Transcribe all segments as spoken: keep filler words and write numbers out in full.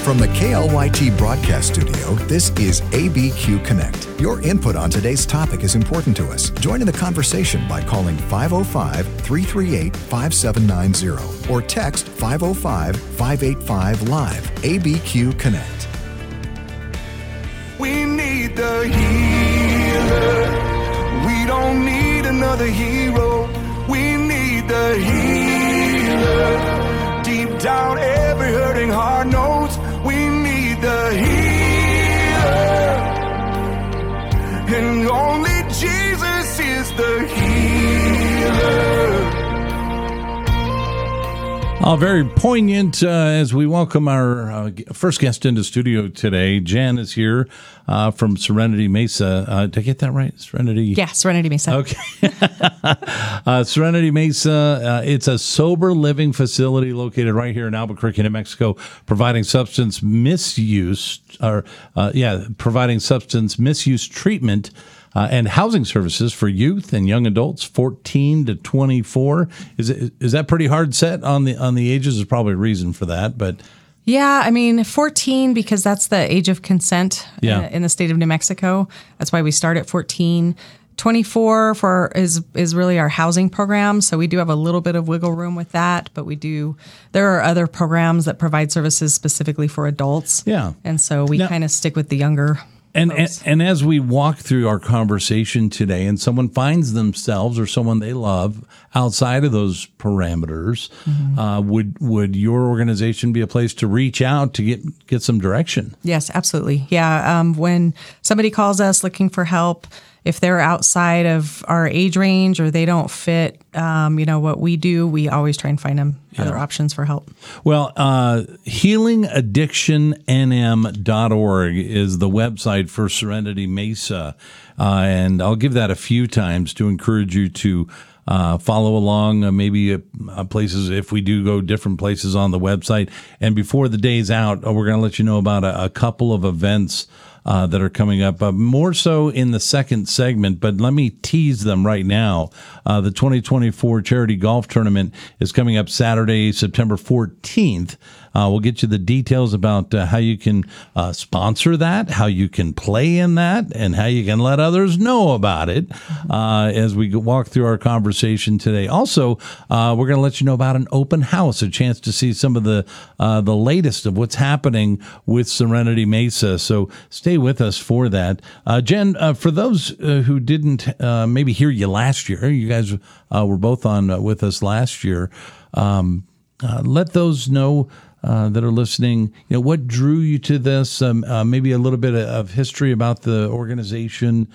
From the K L Y T broadcast studio, this is A B Q Connect. Your input on today's topic is important to us. Join in the conversation by calling five oh five, three three eight, five seven nine zero or text five oh five, five eight five, live. A B Q Connect. We need the healer. We don't need another hero. We need the healer. Deep down, every hurting heart knows we need the healer. And only Jesus is the healer. Oh, very poignant uh, as we welcome our uh, first guest into studio today. Jen is here uh, from Serenity Mesa. Uh, did I get that right? Serenity? Yeah, Serenity Mesa. Okay. uh, Serenity Mesa, uh, it's a sober living facility located right here in Albuquerque, New Mexico, providing substance misuse, or uh, yeah, providing substance misuse treatment Uh, and housing services for youth and young adults, fourteen to twenty-four. Is it, is that pretty hard set on the on the ages? There's probably a reason for that, but yeah, I mean fourteen because that's the age of consent yeah. in, in the state of New Mexico. That's why we start at fourteen. twenty-four for is is really our housing program, so we do have a little bit of wiggle room with that. But we do there are other programs that provide services specifically for adults. Yeah, and so we kind of stick with the younger. And, and and as we walk through our conversation today and someone finds themselves or someone they love outside of those parameters, mm-hmm. uh, would would your organization be a place to reach out to get, get some direction? Yes, absolutely. Yeah. Um, when somebody calls us looking for help, if they're outside of our age range or they don't fit, um, you know, what we do, we always try and find them yeah. other options for help. Well, uh, healing addiction n m dot org is the website for Serenity Mesa. Uh, and I'll give that a few times to encourage you to uh, follow along, uh, maybe uh, places, if we do go different places on the website. And before the day's out, uh, we're going to let you know about a, a couple of events Uh, that are coming up, uh, more so in the second segment, but let me tease them right now. Uh, the twenty twenty-four Charity Golf Tournament is coming up Saturday, September fourteenth. Uh, we'll get you the details about uh, how you can uh, sponsor that, how you can play in that, and how you can let others know about it uh, as we walk through our conversation today. Also, uh, we're going to let you know about an open house, a chance to see some of the uh, the latest of what's happening with Serenity Mesa. So stay with us for that. Uh, Jen, uh, for those uh, who didn't uh, maybe hear you last year, you guys uh, were both on uh, with us last year. Um, uh, let those know uh, that are listening, you know, what drew you to this, um, uh, maybe a little bit of history about the organization,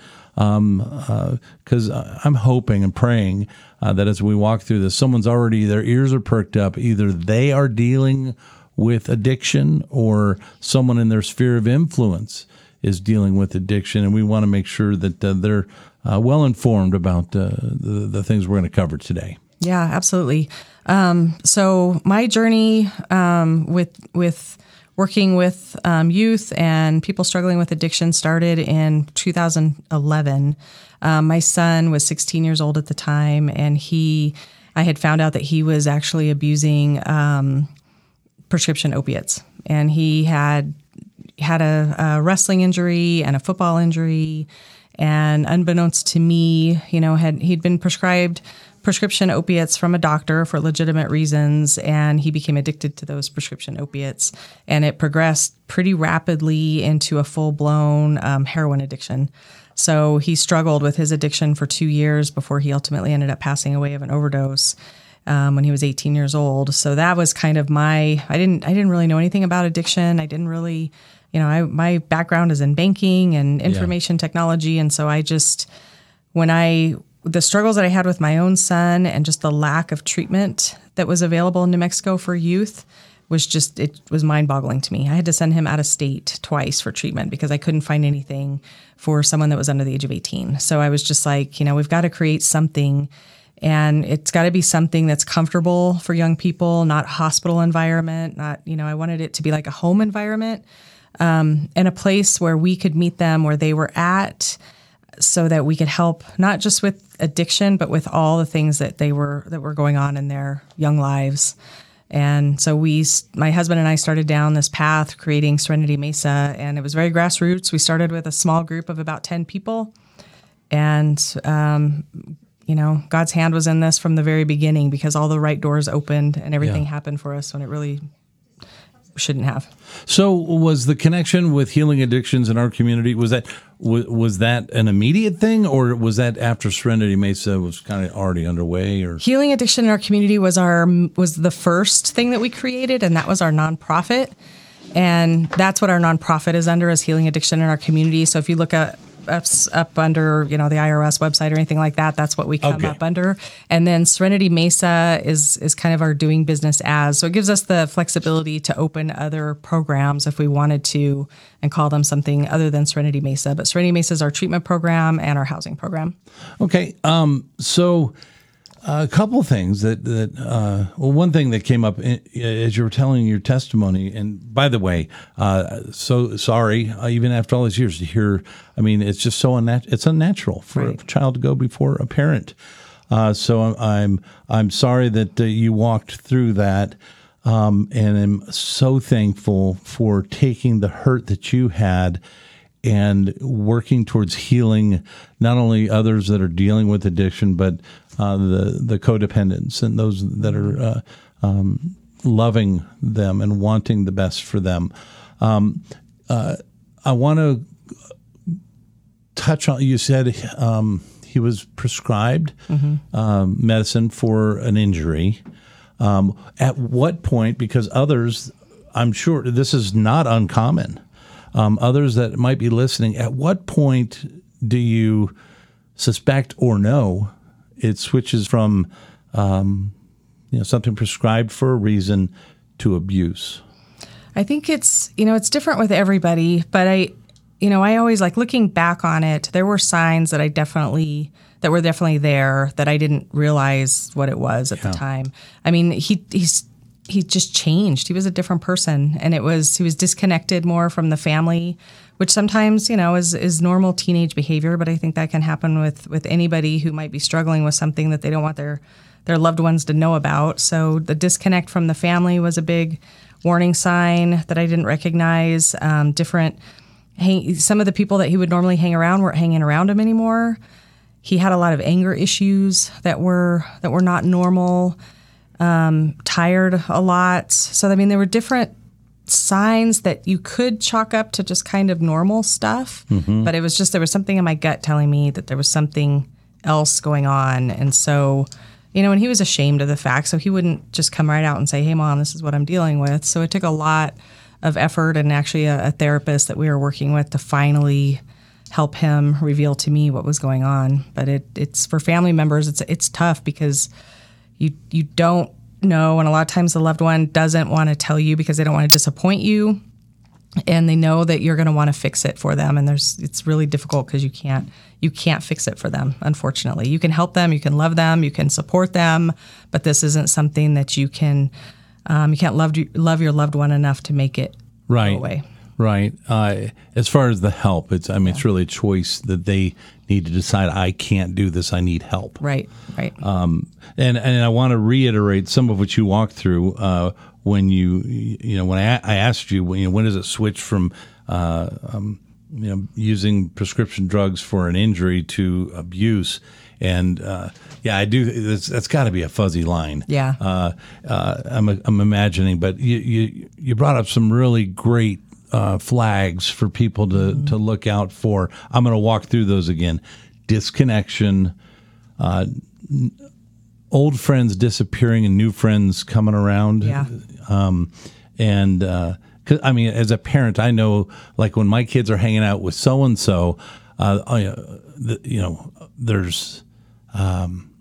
because um, uh, I'm hoping and praying uh, that as we walk through this, someone's already, their ears are perked up. Either they are dealing with addiction or someone in their sphere of influence is dealing with addiction, and we want to make sure that uh, they're uh, well informed about uh, the, the things we're going to cover today. Yeah, absolutely. Um, so my journey um, with with working with um, youth and people struggling with addiction started in two thousand eleven. Um, my son was sixteen years old at the time, and he, I had found out that he was actually abusing um, prescription opiates, and he had had a, a wrestling injury and a football injury, and unbeknownst to me, you know, had he'd been prescribed prescription opiates from a doctor for legitimate reasons, and he became addicted to those prescription opiates, and it progressed pretty rapidly into a full-blown um, heroin addiction. So he struggled with his addiction for two years before he ultimately ended up passing away of an overdose um, when he was eighteen years old. So that was kind of my, I didn't, I didn't really know anything about addiction. I didn't really, you know, I, my background is in banking and information yeah. technology. And so I just, when I, the struggles that I had with my own son and just the lack of treatment that was available in New Mexico for youth was just, it was mind-boggling to me. I had to send him out of state twice for treatment because I couldn't find anything for someone that was under the age of eighteen. So I was just like, you know, we've got to create something, and it's got to be something that's comfortable for young people, not hospital environment, not, you know, I wanted it to be like a home environment, um, and a place where we could meet them where they were at, so that we could help not just with addiction, but with all the things that they were that were going on in their young lives. And so we, my husband and I started down this path creating Serenity Mesa, and it was very grassroots. We started with a small group of about ten people, and um, you know, God's hand was in this from the very beginning because all the right doors opened and everything Yeah. happened for us when it really shouldn't have. So was the connection with healing addictions in our community, was that was, was that an immediate thing, or was that after Serenity Mesa was kind of already underway? Or Healing Addiction in our community was our was the first thing that we created, and that was our nonprofit. And that's what our nonprofit is under, is Healing Addiction in our community. So if you look at us up under, you know, the I R S website or anything like that, that's what we come Okay. up under. And then Serenity Mesa is is kind of our doing business as. So it gives us the flexibility to open other programs if we wanted to and call them something other than Serenity Mesa. But Serenity Mesa is our treatment program and our housing program. Okay, um, so a couple things that that uh, well, one thing that came up in, as you were telling your testimony, and by the way, uh, so sorry, uh, even after all these years to hear. I mean, it's just so unnatural. It's unnatural for Right. a child to go before a parent. Uh, so I'm I'm I'm sorry that uh, you walked through that, um, and I'm so thankful for taking the hurt that you had and working towards healing not only others that are dealing with addiction, but uh, the the codependents and those that are uh, um, loving them and wanting the best for them. Um, uh, I want to touch on, you said um, he was prescribed mm-hmm. um, medicine for an injury. Um, at what point, because others, I'm sure this is not uncommon, um, others that might be listening, at what point do you suspect or know it switches from um, you know, something prescribed for a reason to abuse? I think it's, you know, it's different with everybody, but I, you know, I always like looking back on it, there were signs that I definitely, that were definitely there that I didn't realize what it was at Yeah. the time. I mean, he, he's, he just changed. He was a different person, and it was, he was disconnected more from the family, which sometimes, you know, is, is normal teenage behavior, but I think that can happen with, with anybody who might be struggling with something that they don't want their, their loved ones to know about. So the disconnect from the family was a big warning sign that I didn't recognize. Um, different, hang, some of the people that he would normally hang around weren't hanging around him anymore. He had a lot of anger issues that were that were not normal. Um, tired a lot. So I mean, there were different signs that you could chalk up to just kind of normal stuff, mm-hmm. but it was just there was something in my gut telling me that there was something else going on, and so. You know, and he was ashamed of the fact, so he wouldn't just come right out and say, hey, Mom, this is what I'm dealing with. So it took a lot of effort and actually a, a therapist that we were working with to finally help him reveal to me what was going on. But it, it's for family members, it's it's tough because you you don't know, and a lot of times the loved one doesn't want to tell you because they don't want to disappoint you, and they know that you're going to want to fix it for them. And there's it's really difficult because you can't you can't fix it for them, unfortunately. You can help them, you can love them, you can support them, but this isn't something that you can, um, you can't love, love your loved one enough to make it right. go away. Right. Uh, as far as the help, it's I mean, yeah. it's really a choice that they need to decide, I can't do this, I need help. Right, right. Um, and, and I want to reiterate some of what you walked through uh, when you, you know, when I, I asked you, you know, when does it switch from, uh, um, you know, using prescription drugs for an injury to abuse. And uh, yeah, I do. That's, that's got to be a fuzzy line. Yeah. Uh, uh, I'm I'm imagining, but you you you brought up some really great uh, flags for people to mm-hmm. to look out for. I'm going to walk through those again. Disconnection, uh, old friends disappearing and new friends coming around. Yeah. Um, and. Uh, I mean, as a parent, I know, like when my kids are hanging out with so and so, you know, there's um,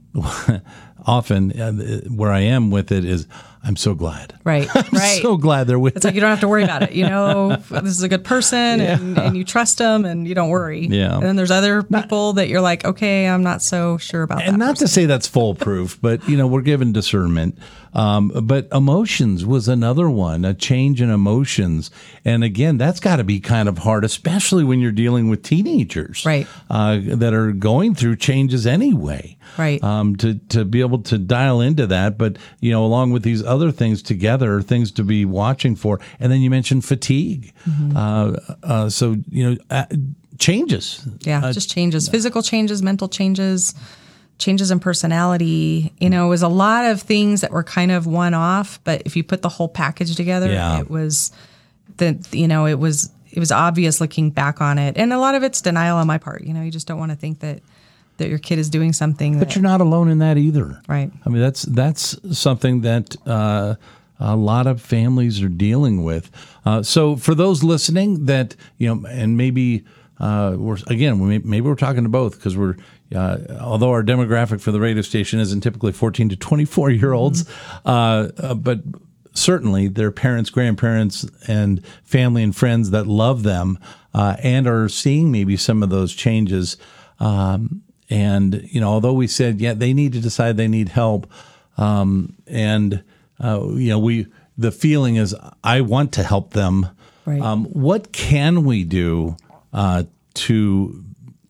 often uh, where I am with it is I'm so glad. Right, I'm right. so glad they're with. It's like you don't have to worry about it. You know, this is a good person, Yeah. and, and you trust them, and you don't worry. Yeah. And then there's other people that you're like, okay, I'm not so sure about. And that not person. to say that's foolproof, but you know, we're given discernment. Um, but emotions was another one, a change in emotions. And again, that's got to be kind of hard, especially when you're dealing with teenagers, right? Uh, that are going through changes anyway, right? Um, to to be able able to dial into that. But, you know, along with these other things together, things to be watching for. And then you mentioned fatigue. Mm-hmm. Uh, uh, so, you know, uh, changes. Yeah, uh, just changes. Physical changes, mental changes, changes in personality. You know, it was a lot of things that were kind of one-off. But if you put the whole package together, yeah. it was, the you know, it was it was obvious looking back on it. And a lot of it's denial on my part. You know, you just don't want to think that that your kid is doing something. But that, you're not alone in that either. Right. I mean, that's that's something that uh, a lot of families are dealing with. Uh, so for those listening that, you know, and maybe uh, we're, again, we may, maybe we're talking to both because we're, uh, although our demographic for the radio station isn't typically fourteen to twenty-four year olds, mm-hmm. uh, uh, but certainly their parents, grandparents, and family and friends that love them uh, and are seeing maybe some of those changes. Um, And, you know, although we said, yeah, they need to decide they need help. Um, and, uh, you know, we the feeling is I want to help them. Right. Um, what can we do uh, to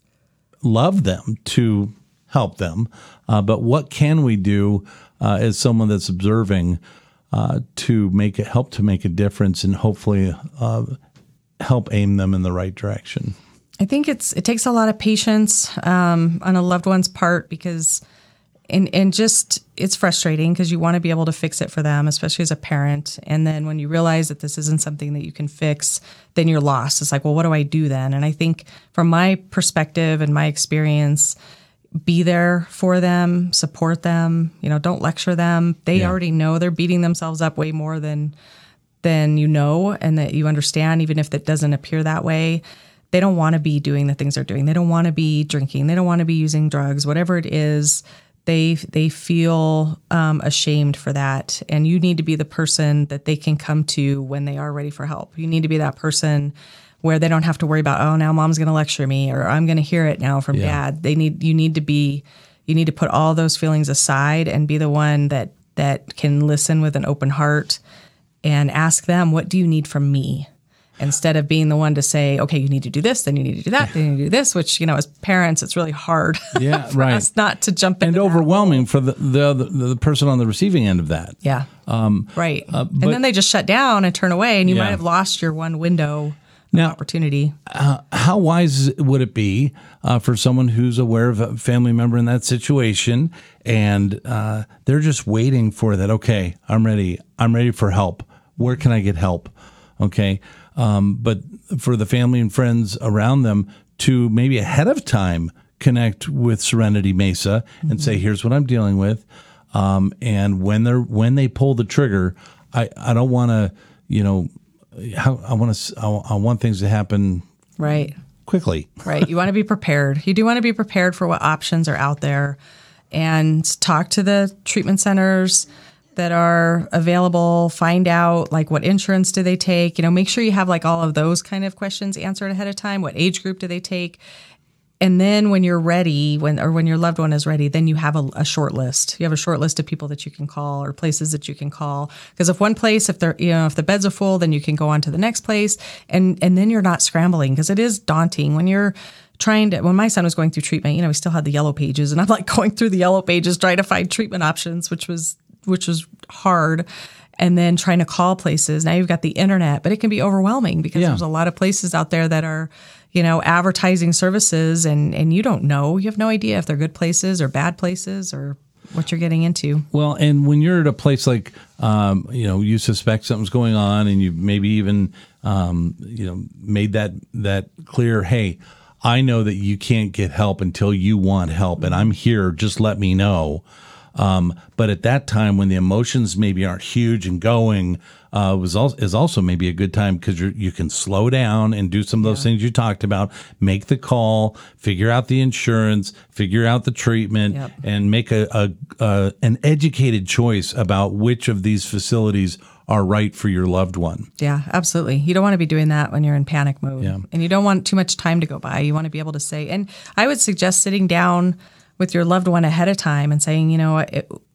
love them, to help them? Uh, but what can we do uh, as someone that's observing uh, to make it, help to make a difference and hopefully uh, help aim them in the right direction? I think it's it takes a lot of patience um, on a loved one's part because, and and just it's frustrating because you want to be able to fix it for them, especially as a parent. And then when you realize that this isn't something that you can fix, then you're lost. It's like, well, what do I do then? And I think from my perspective and my experience, be there for them, support them. You know, don't lecture them. They yeah. already know they're beating themselves up way more than than you know, and that you understand, even if that doesn't appear that way. They don't want to be doing the things they're doing. They don't want to be drinking. They don't want to be using drugs. Whatever it is, they they feel um, ashamed for that. And you need to be the person that they can come to when they are ready for help. You need to be that person where they don't have to worry about, oh, now mom's going to lecture me or I'm going to hear it now from yeah. dad. They need you need to be you need to put all those feelings aside and be the one that that can listen with an open heart and ask them, what do you need from me? Instead of being the one to say, okay, you need to do this, then you need to do that, then you need to do this, which, you know, as parents, it's really hard yeah, for right. us not to jump in. And overwhelming for the, the the the person on the receiving end of that. Yeah, um, right. Uh, but, and then they just shut down and turn away, and you yeah. might have lost your one window now, of opportunity. Uh, how wise would it be uh, for someone who's aware of a family member in that situation, and uh, they're just waiting for that, okay, I'm ready, I'm ready for help. Where can I get help? Okay. Um, but for the family and friends around them to maybe ahead of time connect with Serenity Mesa mm-hmm. and say, here's what I'm dealing with. Um, and when they're, when they pull the trigger, I, I don't want to, you know, how I want to, I, I want things to happen right quickly. Right. You want to be prepared. You do want to be prepared for what options are out there and talk to the treatment centers that are available, find out like what insurance do they take, you know, make sure you have like all of those kind of questions answered ahead of time. What age group do they take? And then when you're ready, when or when your loved one is ready, then you have a, a short list. You have a short list of people that you can call or places that you can call. Because if one place, if they're, you know, if the beds are full, then you can go on to the next place, and and then you're not scrambling because it is daunting when you're trying to. When my son was going through treatment, you know, we still had the yellow pages, and I'm like going through the yellow pages trying to find treatment options, which was which was hard. And then trying to call places. Now you've got the internet, but it can be overwhelming because yeah. there's a lot of places out there that are, you know, advertising services and, and you don't know. You have no idea if they're good places or bad places or what you're getting into. Well, and when you're at a place like, um, you know, you suspect something's going on and you've maybe even, um, you know, made that, that clear, hey, I know that you can't get help until you want help and I'm here, just let me know. Um, but at that time, when the emotions maybe aren't huge and going, uh, was also, is also maybe a good time because you you can slow down and do some of those yeah. things you talked about. Make the call, figure out the insurance, figure out the treatment, yep. and make a, a, a an educated choice about which of these facilities are right for your loved one. Yeah, absolutely. You don't want to be doing that when you're in panic mode, yeah. and you don't want too much time to go by. You want to be able to say, and I would suggest sitting down with your loved one ahead of time and saying, you know, it,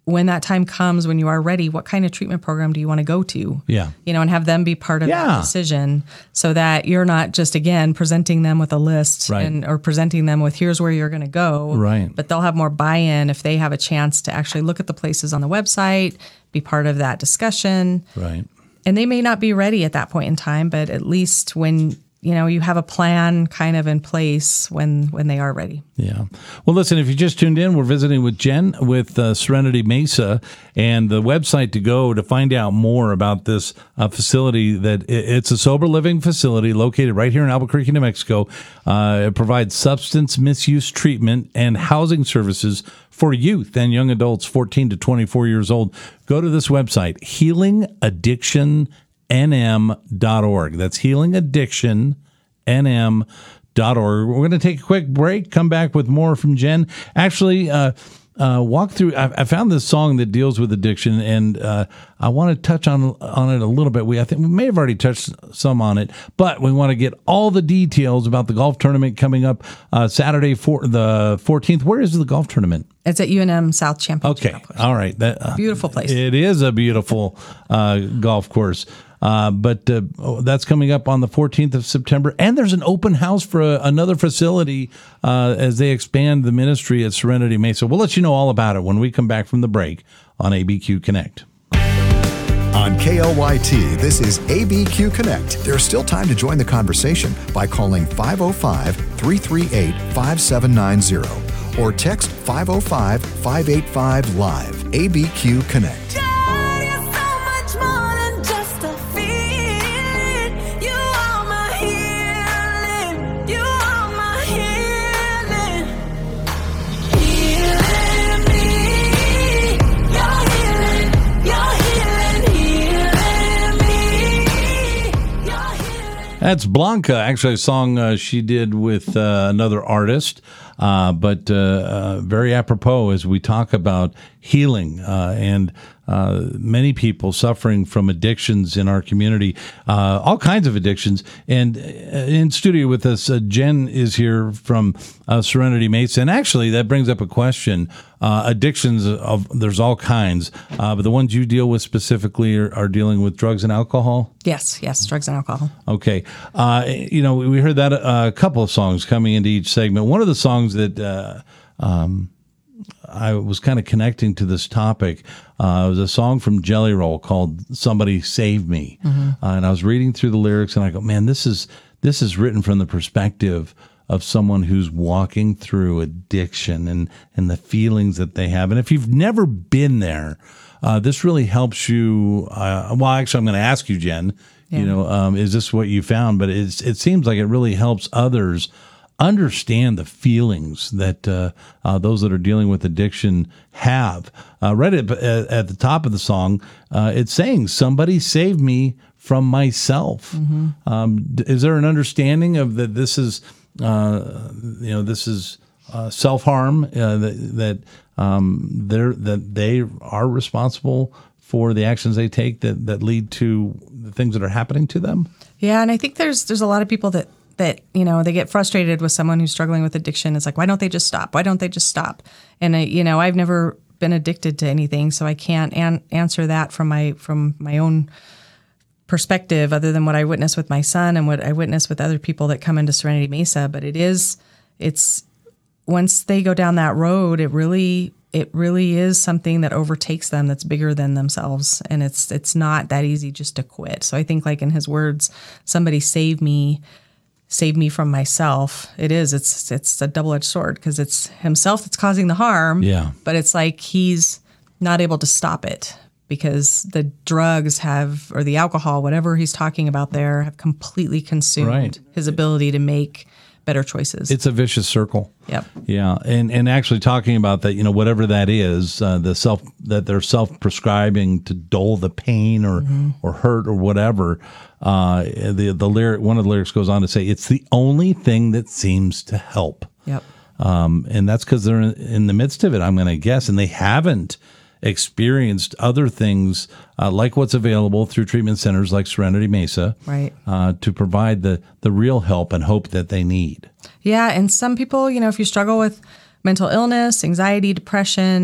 when that time comes, when you are ready, what kind of treatment program do you want to go to? Yeah. You know, and have them be part of Yeah. that decision so that you're not just, again, presenting them with a list Right. and or presenting them with here's where you're going to go. Right. But they'll have more buy-in if they have a chance to actually look at the places on the website, be part of that discussion. Right. And they may not be ready at that point in time, but at least when you know, you have a plan kind of in place when when they are ready. Yeah. Well, listen, if you just tuned in, we're visiting with Jen with uh, Serenity Mesa, and the website to go to find out more about this uh, facility. That it's a sober living facility located right here in Albuquerque, New Mexico. Uh, it provides substance misuse treatment and housing services for youth and young adults fourteen to twenty-four years old. Go to this website, healing addiction N M dot org. That's healing addiction N M dot org. We're going to take a quick break, come back with more from Jen. Actually, uh, uh, walk through, I, I found this song that deals with addiction, and uh, I want to touch on on it a little bit. We I think we may have already touched some on it, but we want to get all the details about the golf tournament coming up uh, Saturday, for the fourteenth. Where is the golf tournament? It's at U N M South Championship. Okay, all right. That, uh, beautiful place. It is a beautiful uh, golf course. Uh, but uh, oh, that's coming up on the fourteenth of September. And there's an open house for a, another facility uh, as they expand the ministry at Serenity Mesa. We'll let you know all about it when we come back from the break on A B Q Connect. On K L Y T, this is A B Q Connect. There's still time to join the conversation by calling five oh five, three three eight, five seven nine zero or text five oh five, five eight five, live. A B Q Connect. That's Blanca, actually a song uh, she did with uh, another artist, uh, but uh, uh, very apropos as we talk about healing uh, and uh, many people suffering from addictions in our community, uh, all kinds of addictions. And uh, in studio with us, uh, Jen is here from uh, Serenity Mesa. And actually, that brings up a question. Uh, addictions, of there's all kinds, uh, but the ones you deal with specifically are, are dealing with drugs and alcohol? Yes, yes, drugs and alcohol. Okay. Uh, you know, we heard that uh, a couple of songs coming into each segment. One of the songs that uh, um, I was kind of connecting to this topic uh, was a song from Jelly Roll called "Somebody Save Me," mm-hmm. uh, and I was reading through the lyrics, and I go, "Man, this is this is written from the perspective of someone who's walking through addiction and and the feelings that they have." And if you've never been there, uh, this really helps you. Uh, well, actually, I'm going to ask you, Jen. Yeah. You know, um, is this what you found? But it's, it seems like it really helps others understand the feelings that uh, uh, those that are dealing with addiction have. Uh, right at, at the top of the song, uh, it's saying, "Somebody save me from myself." Mm-hmm. Um, is there an understanding of that? This is, uh, you know, this is uh, self-harm, uh, that that um, they're that they are responsible for the actions they take that, that lead to the things that are happening to them? Yeah, and I think there's there's a lot of people that, that you know, they get frustrated with someone who's struggling with addiction. It's like, why don't they just stop? Why don't they just stop? And, I, you know, I've never been addicted to anything, so I can't an- answer that from my from my own perspective other than what I witnessed with my son and what I witnessed with other people that come into Serenity Mesa. But it is, it's, once they go down that road, it really... it really is something that overtakes them that's bigger than themselves. And it's it's not that easy just to quit. So I think, like in his words, somebody save me, save me from myself. It is. It's it's a double-edged sword because it's himself that's causing the harm. Yeah. But it's like he's not able to stop it because the drugs have, or the alcohol, whatever he's talking about there, have completely consumed Right. his ability to make better choices. It's a vicious circle. Yep. Yeah, and and actually talking about that, you know, whatever that is, uh, the self that they're self-prescribing to dull the pain or mm-hmm. or hurt or whatever. Uh, the the lyric, one of the lyrics goes on to say, "It's the only thing that seems to help." Yep. Um, and that's because they're in, in the midst of it, I'm going to guess, and they haven't experienced other things uh, like what's available through treatment centers like Serenity Mesa, right? Uh, to provide the the real help and hope that they need. Yeah, and some people, you know, if you struggle with mental illness, anxiety, depression,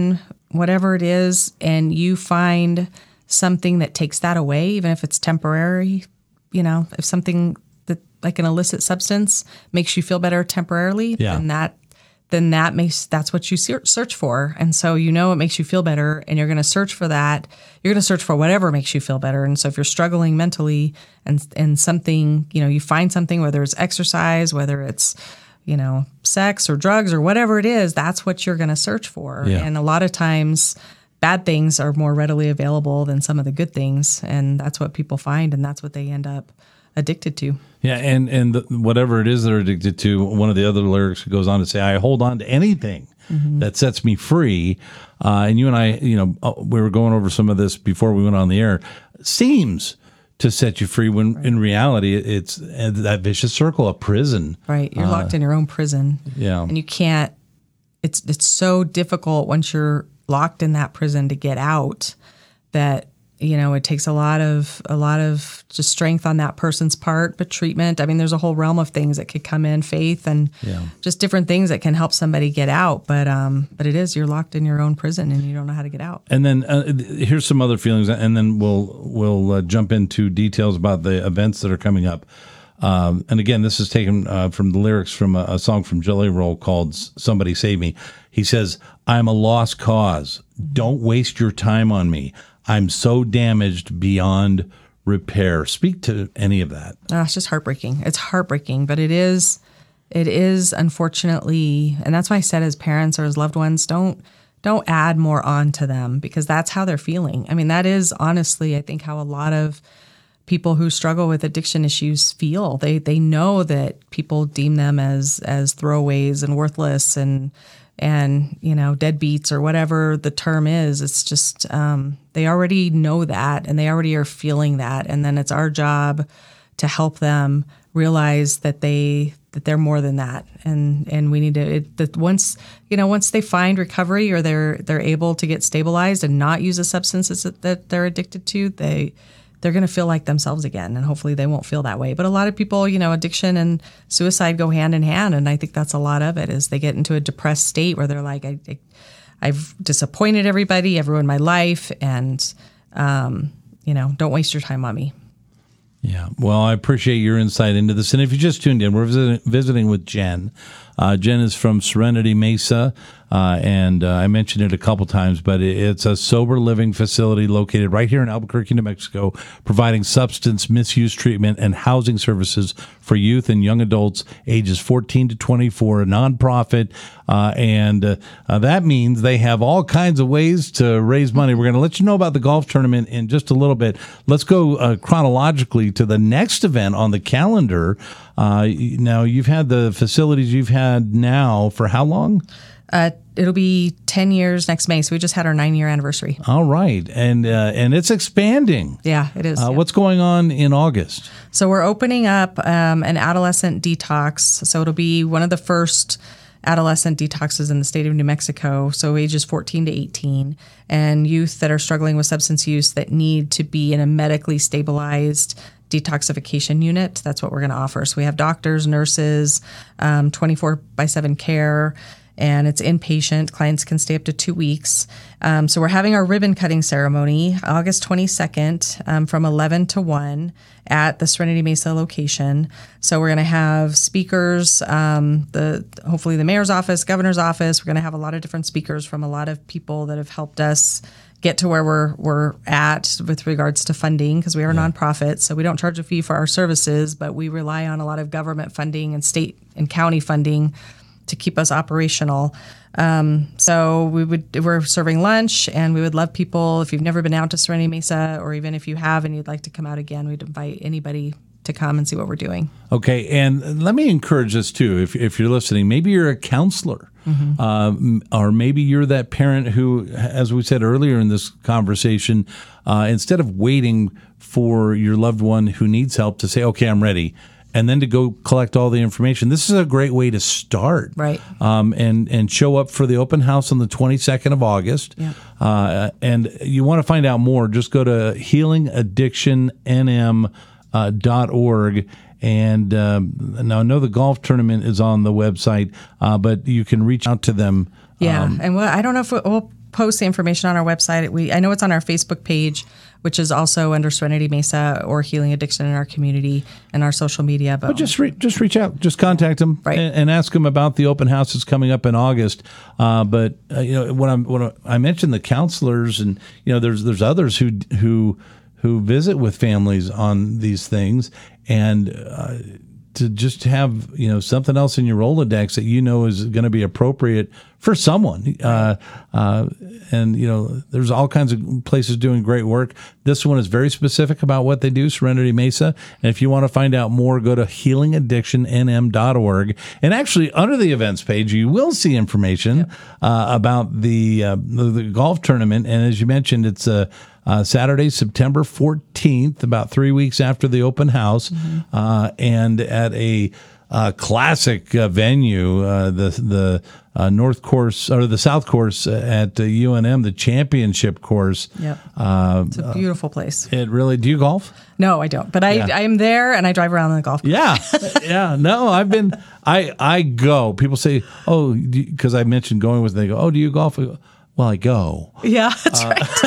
whatever it is, and you find something that takes that away, even if it's temporary, you know, if something that like an illicit substance makes you feel better temporarily, yeah. then that then that makes that's what you search for. And so you know it makes you feel better, and you're going to search for that. You're going to search for whatever makes you feel better. And so if you're struggling mentally and and something, you know, you find something, whether it's exercise, whether it's, you know, sex or drugs or whatever it is, that's what you're going to search for. Yeah. And a lot of times bad things are more readily available than some of the good things. And that's what people find, and that's what they end up addicted to. Yeah, and and the, whatever it is they're addicted to, one of the other lyrics goes on to say, I hold on to anything mm-hmm. that sets me free. Uh, and you and I, you know, we were going over some of this before we went on the air, seems to set you free when right. in reality it's that vicious circle of prison. Right, you're uh, locked in your own prison. Yeah. And you can't, it's it's so difficult once you're locked in that prison to get out that, you know, it takes a lot of a lot of just strength on that person's part, but treatment. I mean, there's a whole realm of things that could come in, faith and yeah. just different things that can help somebody get out. But um, but it is, you're locked in your own prison and you don't know how to get out. And then uh, here's some other feelings, and then we'll we'll uh, jump into details about the events that are coming up. Um, and again, this is taken uh, from the lyrics from a, a song from Jelly Roll called "Somebody Save Me." He says, "I'm a lost cause. Don't waste your time on me. I'm so damaged beyond repair." Speak to any of that. Oh, it's just heartbreaking. It's heartbreaking, but it is, it is unfortunately, and that's why I said as parents or as loved ones, don't don't add more on to them, because that's how they're feeling. I mean, that is honestly, I think, how a lot of people who struggle with addiction issues feel. They they know that people deem them as as throwaways and worthless and and, you know, deadbeats or whatever the term is. It's just, um, they already know that and they already are feeling that. And then it's our job to help them realize that they, that they're more than that. And, and we need to, it, that once, you know, once they find recovery or they're, they're able to get stabilized and not use the substances that, that they're addicted to, they, they're going to feel like themselves again, and hopefully they won't feel that way. But a lot of people, you know, addiction and suicide go hand in hand, and I think that's a lot of it, is they get into a depressed state where they're like, I, I, I've disappointed everybody, everyone in my life, and, um, you know, don't waste your time on me. Yeah, well, I appreciate your insight into this. And if you just tuned in, we're visiting, visiting with Jen. Uh, Jen is from Serenity Mesa, uh, and uh, I mentioned it a couple times, but it's a sober living facility located right here in Albuquerque, New Mexico, providing substance misuse treatment and housing services for youth and young adults ages fourteen to twenty-four, a nonprofit, uh, and uh, uh, that means they have all kinds of ways to raise money. We're going to let you know about the golf tournament in just a little bit. Let's go uh, chronologically to the next event on the calendar. Uh, now, you've had the facilities you've had now for how long? Uh, it'll be ten years next May, so we just had our nine-year anniversary. All right, and uh, and it's expanding. Yeah, it is. Uh, yeah. What's going on in August? So we're opening up um, an adolescent detox. So it'll be one of the first adolescent detoxes in the state of New Mexico, so ages fourteen to eighteen, and youth that are struggling with substance use that need to be in a medically stabilized detoxification unit. That's what we're going to offer. So we have doctors, nurses, um, twenty-four by seven care, and it's inpatient. Clients can stay up to two weeks. Um, so we're having our ribbon cutting ceremony August twenty-second um, from eleven to one at the Serenity Mesa location. So we're going to have speakers, um, the hopefully the mayor's office, governor's office. We're going to have a lot of different speakers from a lot of people that have helped us get to where we're we're at with regards to funding, because we are a yeah. nonprofit, so we don't charge a fee for our services, but we rely on a lot of government funding and state and county funding to keep us operational. Um, so we would we're serving lunch, and we would love people, if you've never been out to Serenity Mesa, or even if you have and you'd like to come out again, we'd invite anybody to come and see what we're doing. Okay, and let me encourage this too. If if you're listening, maybe you're a counselor, mm-hmm. um, or maybe you're that parent who, as we said earlier in this conversation, uh, instead of waiting for your loved one who needs help to say, "Okay, I'm ready," and then to go collect all the information, this is a great way to start. Right. Um, and and show up for the open house on the twenty-second of August. Yeah. Uh, and you want to find out more? Just go to healing addiction N M Uh, dot org, and um, now I know the golf tournament is on the website, uh, but you can reach out to them. Yeah, Um, and we'll, I don't know if we'll, we'll post the information on our website. We I know it's on our Facebook page, which is also under Serenity Mesa or Healing Addiction in our community and our social media. But Well, just re- just reach out, just contact them, Right. and, and ask them about the open house that's coming up in August. Uh, but uh, you know, when I'm when I mentioned the counselors, and you know, there's there's others who who who visit with families on these things, and uh, to just have you know something else in your Rolodex that you know is going to be appropriate for someone. Uh, uh, and you know, there's all kinds of places doing great work. This one is very specific about what they do, Serenity Mesa. And if you want to find out more, go to healing addiction n m dot org. And actually, under the events page, you will see information yep. uh, about the, uh, the the golf tournament. And as you mentioned, it's a Uh, Saturday, September fourteenth, about three weeks after the open house, mm-hmm. uh, and at a uh, classic uh, venue, uh, the the uh, North Course or the South Course at uh, U N M, the championship course. Yep, uh, it's a beautiful place. It really. Do you golf? No, I don't. But I Yeah. I am there and I drive around on the golf course. Yeah, yeah. No, I've been. I I go. People say, oh, because I mentioned going with. They go, oh, do you golf? I go, well, I go. Yeah, that's Uh, right.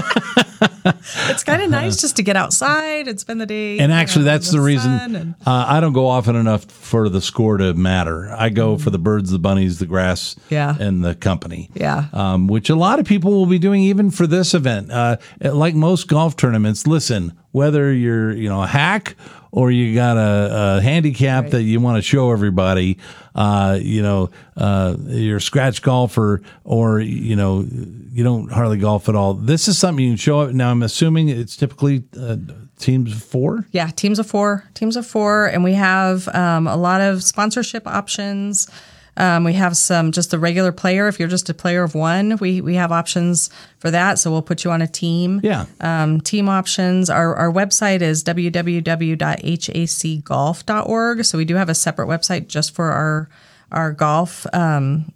It's kind of nice just to get outside and spend the day. And actually, you know, that's in the, the reason sun and- uh, I don't go often enough for the score to matter. I go for the birds, the bunnies, the grass, Yeah. and the company. Yeah. Um, which a lot of people will be doing even for this event. Uh, like most golf tournaments, listen, whether you're you know a hack or you got a, a handicap Right. that you want to show everybody, uh, you know, uh, you're a scratch golfer or, you know, you don't hardly golf at all. This is something you can show up. Now, I'm assuming it's typically uh, teams of four? Yeah, teams of four, teams of four. And we have um, a lot of sponsorship options. Um, we have some just the regular player. If you're just a player of one, we we have options for that. So we'll put you on a team. Yeah. Um, team options. Our our website is w w w dot h a c golf dot org. So we do have a separate website just for our our golf um,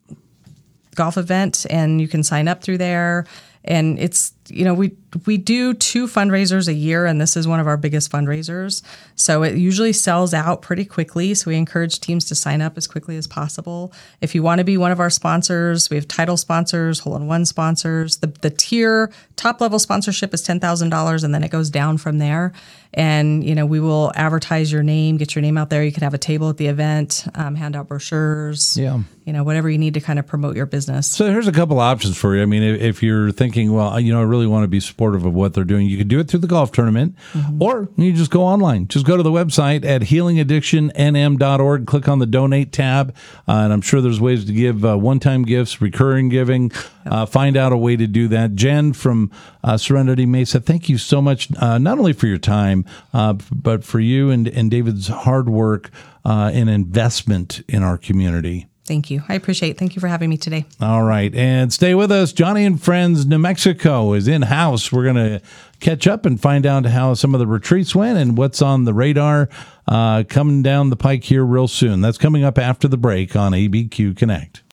golf event, and you can sign up through there. And it's, you know, we we do two fundraisers a year, and this is one of our biggest fundraisers. So it usually sells out pretty quickly. So we encourage teams to sign up as quickly as possible. If you want to be one of our sponsors, we have title sponsors, hole-in-one sponsors. The the tier top level sponsorship is ten thousand dollars, and then it goes down from there. And, you know, we will advertise your name, get your name out there. You can have a table at the event, um, hand out brochures, Yeah. you know, whatever you need to kind of promote your business. So here's a couple options for you. I mean, if, if you're thinking, well, you know, I really want to be supportive of what they're doing, you can do it through the golf tournament, mm-hmm. or you just go online. Just go to the website at healing addiction n m dot org, click on the donate tab, uh, and I'm sure there's ways to give uh, one-time gifts, recurring giving. Uh, find out a way to do that. Jen from uh, Serenity Mesa, thank you so much, uh, not only for your time, uh, but for you and, and David's hard work uh, and investment in our community. Thank you. I appreciate it. Thank you for having me today. All right. And stay with us. Johnny and Friends New Mexico is in-house. We're going to catch up and find out how some of the retreats went and what's on the radar uh, coming down the pike here real soon. That's coming up after the break on A B Q Connect.